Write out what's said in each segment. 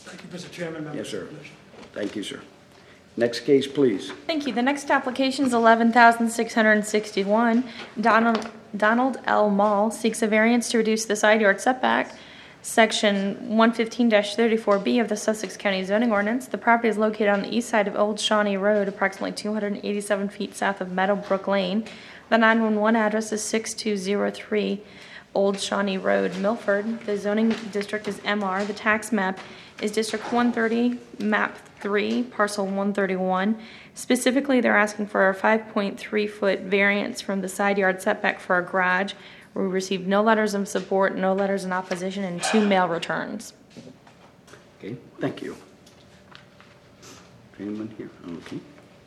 Thank you, Mr. Chairman, members Yes, of sir. the commission. Thank you, sir. Next case, please. Thank you. The next application is 11,661. Donald L. Mall seeks a variance to reduce the side yard setback, section 115-34B of the Sussex County zoning ordinance. The property is located on the east side of Old Shawnee Road, approximately 287 feet south of Meadowbrook Lane. The 911 address is 6203 Old Shawnee Road, Milford. The zoning district is MR. The tax map is District 130, Map 3, Parcel 131. Specifically, they're asking for a 5.3-foot variance from the side yard setback for a garage. We received no letters of support, no letters in opposition, and 2 mail returns. Okay, thank you. Anyone here? Okay.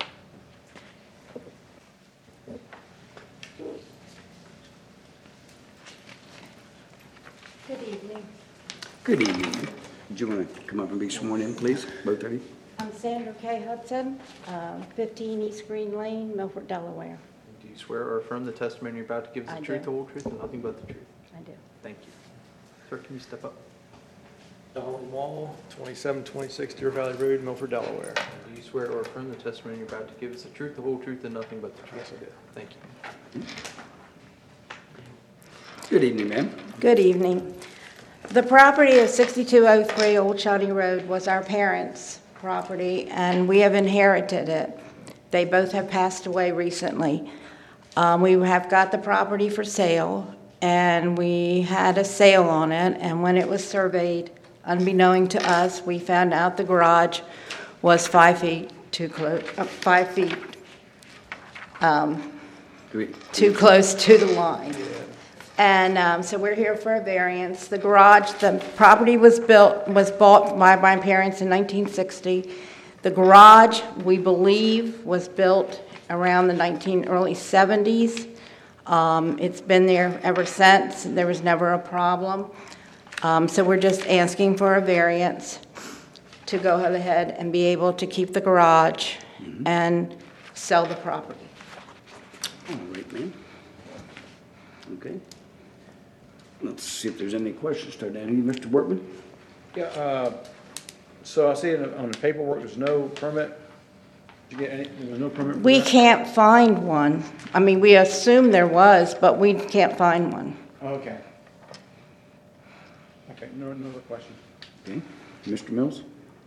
Good evening. Good evening. Do you want to come up and be sworn in, please, both of you? I'm Sandra K. Hudson, 15 East Green Lane, Milford, Delaware. Do you swear or affirm the testimony you're about to give is I the truth, do. the whole truth, and nothing but the truth? I do. Thank you. Sir, can you step up? Donald Wall, 2726 Deer Valley Road, Milford, Delaware. And do you swear or affirm the testimony you're about to give is the truth, the whole truth, and nothing but the truth? Yes, I do. Thank you. Good evening, ma'am. Good evening. The property of 6203 Old Shawnee Road was our parents' property, and we have inherited it. They both have passed away recently. We have got the property for sale, and we had a sale on it, and when it was surveyed, unbeknown to us, we found out the garage was 5 feet too close, 5 feet too close to the line. And so we're here for a variance. The garage, the property was bought by my parents in 1960. The garage, we believe, was built around the early 70s. It's been there ever since. There was never a problem. So we're just asking for a variance to go ahead and be able to keep the garage and sell the property. All right, ma'am. Okay. Let's see if there's any questions. Start down here, Mr. Workman. Yeah, so I see on the paperwork, there's no permit. Did you get any, there was no permit? for We that? can't find one. I mean, we assume there was, but we can't find one. Okay. Okay, no other questions. Okay. Mr. Mills?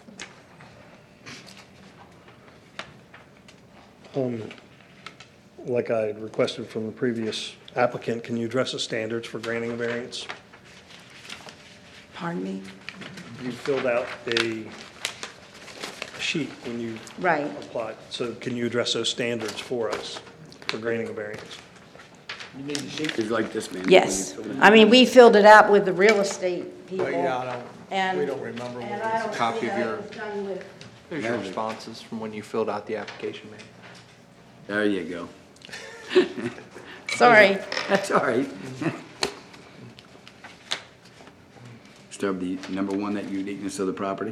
Like I had requested from the previous applicant, can you address the standards for granting a variance? Pardon me? You filled out a sheet when you Right. applied, so can you address those standards for us for granting a variance? You need the sheet? It's like this, ma'am. Yes. When you fill it I mean, we filled it out with the real estate people. Well, yeah, I don't, And- we don't remember And what I it don't Copy see of that your- it was done with. Here's your responses from when you filled out the application, ma'am. There you go. Sorry. That's all right. Start with the number one, that uniqueness of the property.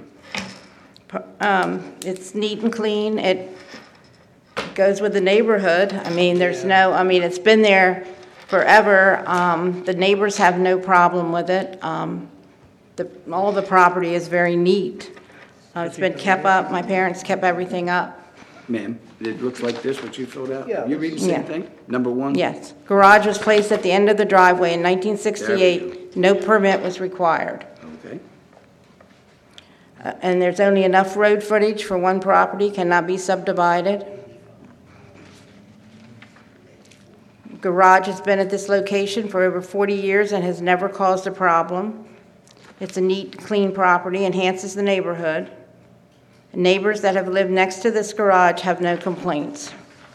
It's neat and clean. It goes with the neighborhood. I mean, it's been there forever. The neighbors have no problem with it. All the property is very neat. It's been kept up. My parents kept everything up. Ma'am, it looks like this, what you filled out? Yeah. You read the same Yeah. thing? Number one? Yes. Garage was placed at the end of the driveway in 1968. No permit was required. Okay. And there's only enough road footage for one property, cannot be subdivided. Garage has been at this location for over 40 years and has never caused a problem. It's a neat, clean property, enhances the neighborhood. Neighbors that have lived next to this garage have no complaints.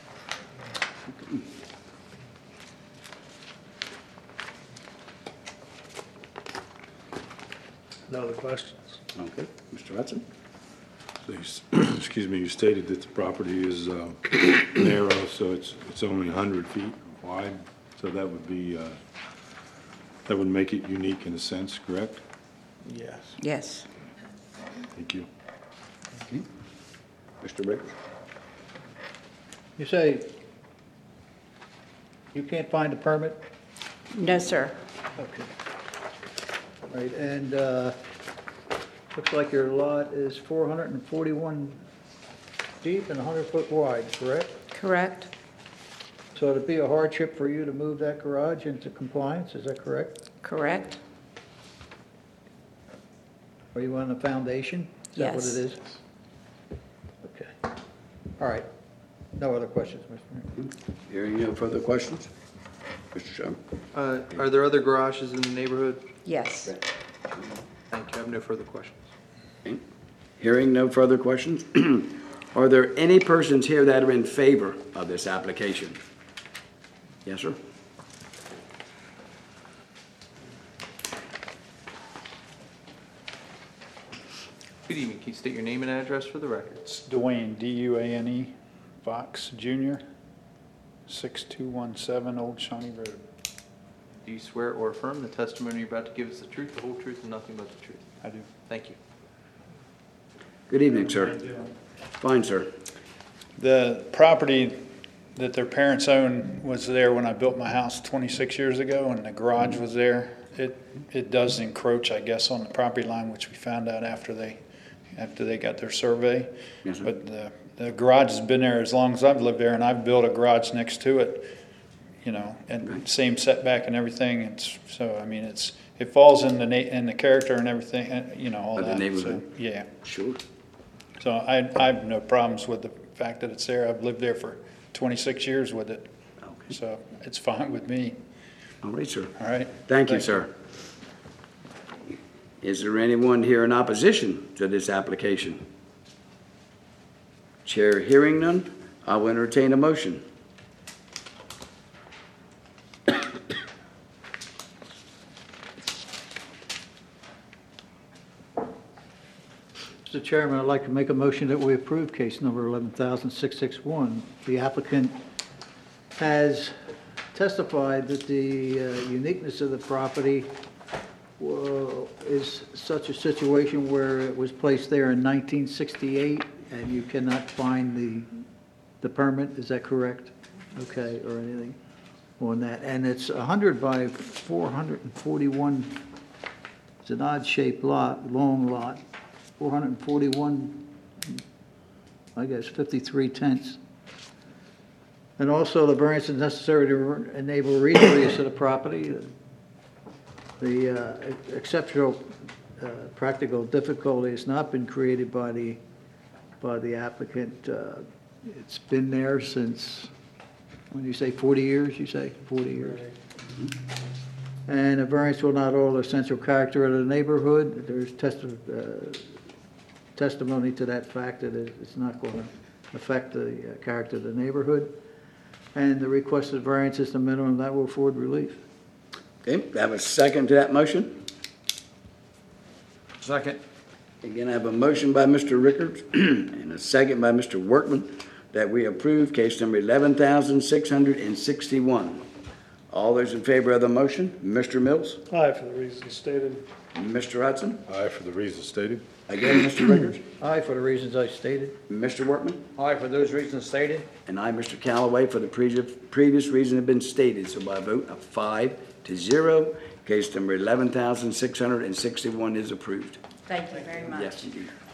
No other questions? Okay. Mr. Hudson? Excuse me, you stated that the property is narrow, so it's only 100 feet wide, so that would be, that would make it unique in a sense, correct? Yes. Yes. Thank you. Okay. Mr. Rick? You say you can't find a permit? No, sir. Okay. Right, and Looks like your lot is 441 deep and 100 foot wide, correct? Correct? So it'd be a hardship for you to move that garage into compliance, is that correct? Correct? Are you on the foundation? Is that what Yes. it is? Okay. All right. No other questions, Mr. Mayor. Hearing no further questions? Mr. Sherman? Are there other garages in the neighborhood? Yes. Thank you. I have no further questions. Okay. Hearing no further questions? Are there any persons here that are in favor of this application? Yes, sir? Good evening. Can you state your name and address for the record? It's Dwayne, D-U-A-N-E, Fox Jr., 6217 Old Shawnee Road. Do you swear or affirm the testimony you're about to give is the truth, the whole truth, and nothing but the truth? I do. Thank you. Good evening, sir. Fine, sir. The property that their parents owned was there when I built my house 26 years ago, and the garage was there. It does encroach, I guess, on the property line, which we found out after they got their survey. Yes, sir. But the garage has been there as long as I've lived there, and I've built a garage next to it, you know, and same setback and everything. It falls in the character and everything, and, you know, all Of the that. neighborhood. So, yeah. Sure. So I have no problems with the fact that it's there. I've lived there for 26 years with it. Okay. So it's fine with me. All right, sir. All right? Thank you, sir. Is there anyone here in opposition to this application? Chair hearing none, I will entertain a motion. Mr. Chairman, I'd like to make a motion that we approve case number 11,661. The applicant has testified that the uniqueness of the property is such a situation where it was placed there in 1968 and you cannot find the permit, is that correct? Okay, or anything on that. And it's 100 by 441, it's an odd-shaped lot, long lot, 441, I guess, 53 tenths. And also, the variance is necessary to enable reasonable use of the property. The exceptional practical difficulty has not been created by the applicant. It's been there since, when you say 40 years, you say 40 years? And a variance will not alter the essential character of the neighborhood. There's testimony to that fact that it's not going to affect the character of the neighborhood. And the requested variance is the minimum that will afford relief. Okay, do I have a second to that motion? Second. Again, I have a motion by Mr. Rickards and a second by Mr. Workman that we approve case number 11,661. All those in favor of the motion, Mr. Mills, Aye, for the reasons stated. Mr. Hudson, Aye, for the reasons stated. again, Mr. Rickards, Aye, for the reasons I stated. Mr. Workman, Aye, for those reasons stated. and I, Mr. Callaway, for the previous reason have been stated. So by a vote of 5-0, case number 11,661 is approved. Thank you very much. Yes, indeed.